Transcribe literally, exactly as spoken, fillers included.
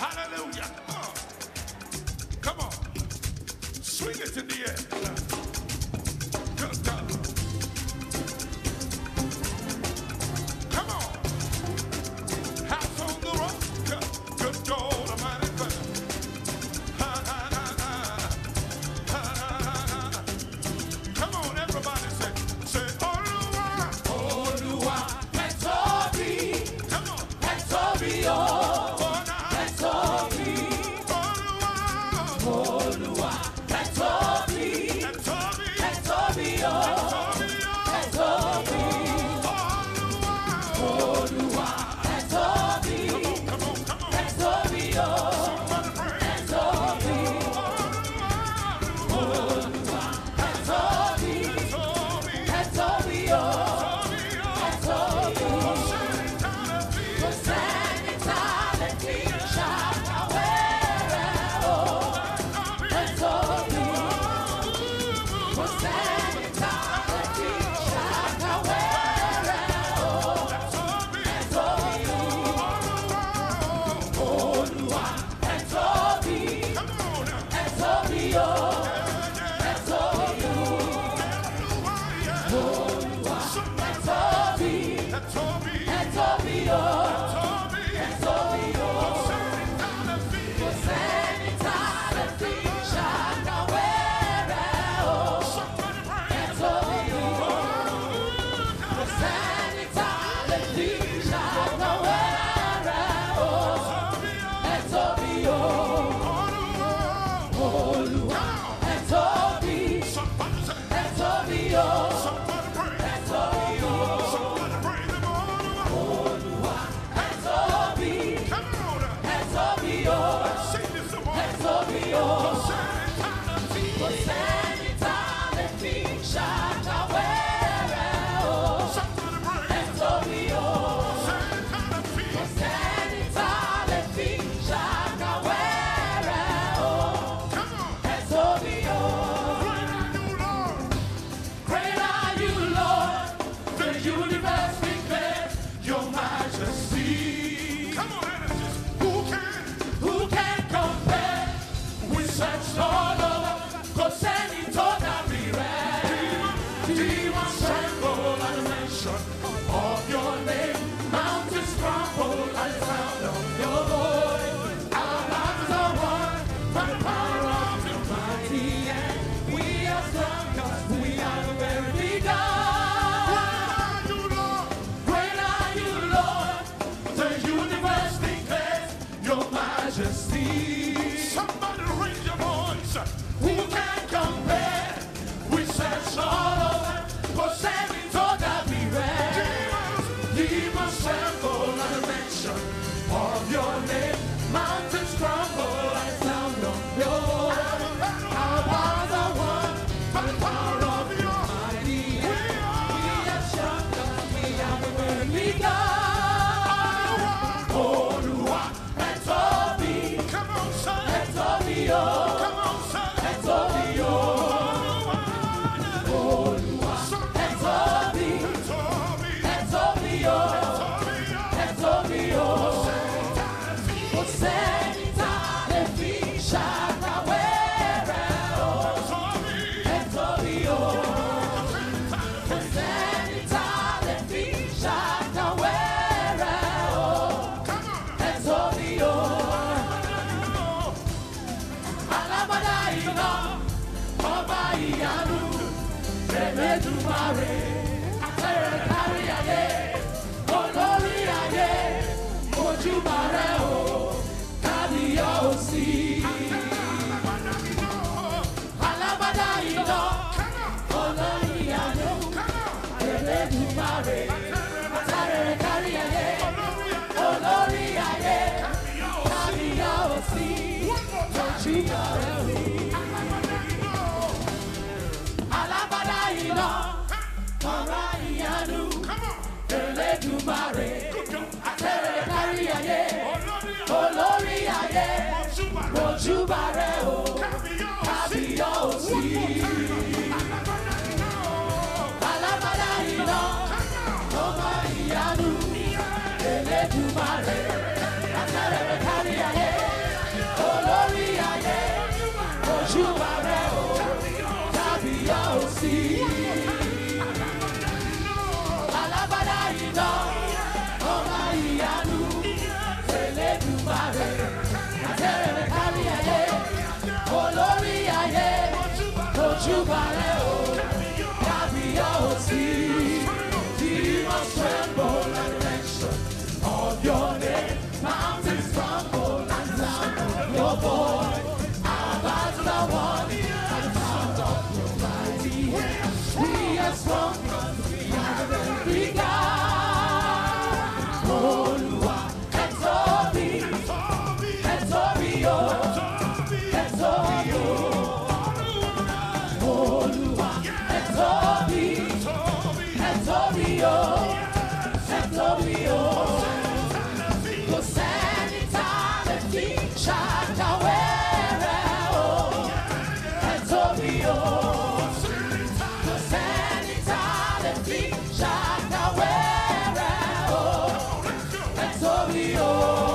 Hallelujah. Oh, come on. Swing it in the air. Good God. Come on. House on the rock. Good God Almighty. Ha, ha, ha, ha. Ha, ha, ha, ha. Come on, everybody say, say, Olúwa. Olúwa, ẹ tóbi. Come on. Ẹ tóbi o. Ẹ tóbi. Olúwa, ẹ tóbi. Ẹ tóbi o. Ẹ tóbi. Olúwa, ẹ tóbi. Ẹ tóbi o. Ẹ tóbi. Olúwa, ẹ tóbi. Ẹ tóbi o. Ẹ tóbi. Kò sẹ́ni tá lè fi ṣàkàwé rẹ̀ o. Ẹ tóbi. Kò sẹ́ni tá lè fi ṣàkàwé rẹ̀ o. Ẹ tóbi. Olúwa, ẹ tóbi. Ẹ tóbi o. Ẹ tóbi. Olúwa, ẹ tóbi. Ẹ tóbi o. Ẹ tóbi o. Kò sẹ́ni tá lè fi ṣàkàwé rẹ̀ o. Ẹ tóbi. Kò sẹ́ni tá lè fi ṣàkàwé rẹ̀ o. Ẹ tóbi o. Olúwa, ẹ tóbi. Ẹ tóbi o. Ẹ tóbi o. Olúwa, ẹ tóbi. Ẹ tóbi o. Ẹ tóbi o. Kò sẹ́ni tá lè fi ṣàkàwé rẹ̀ o. Ẹ tóbi o. Kò sẹ́ni tá lè fi ṣàkàwé rẹ̀ o. Ẹ tóbi o. Great are you, Lord. The universe declares your majesty. Come on, Genesis. Who can? Who can compare? We searched all over, 'cause any told that we read. Demons tremble at the mention of your name. Mountains crumble at the sound of your voice. Our lives are won by the power of your mighty hand. We are strong 'cause we are the very begun. Great are you, Lord. The universe declares your majesty. Somebody raise your voice. Who can compare? We search all over, 'cause every thought that we read. Demons tremble at the mention of your name. Mountains crumble at the sound of your voice. Our powers are won by the power of your mighty hand. We are strong 'cause we are the word we got. Olúwa, ẹ tóbi. Come on, son. Ẹ tóbi o. Come on, son. Ẹ tóbi o. Olúwa, ẹ tóbi. Ẹ tóbi o. Ẹ tóbi o. Kò sẹ́ni tá lè fi ṣàkàwé rẹ̀ o. Ẹ tóbi o. Kò sẹ́ni tá lè fi ṣàkàwé rẹ̀ o. Ẹ tóbi o. Alágbádá iná, ọba ìyanu, Elédùmarè, àtẹ̀rẹ̀ kárí ayé, olórí ayé, ojúbà rẹ̀ o, kábíyèsí. Alágbádá iná, olórí ìyanu, Elédùmarè, àtẹ̀rẹ̀ kárí ayé, olórí ayé, kábíyèsí, ojúbà rẹ̀ o. Alágbádá iná, ọba ìyanu, Elédùmarè, àtẹ̀rẹ̀ kárí ayé, olórí ayé, ojúbà rẹ̀ o, kábíyèsí. Alágbádá iná, ọba ìyanu, Elédùmarè, àtẹ̀rẹ̀ kárí ayé. glory, oh.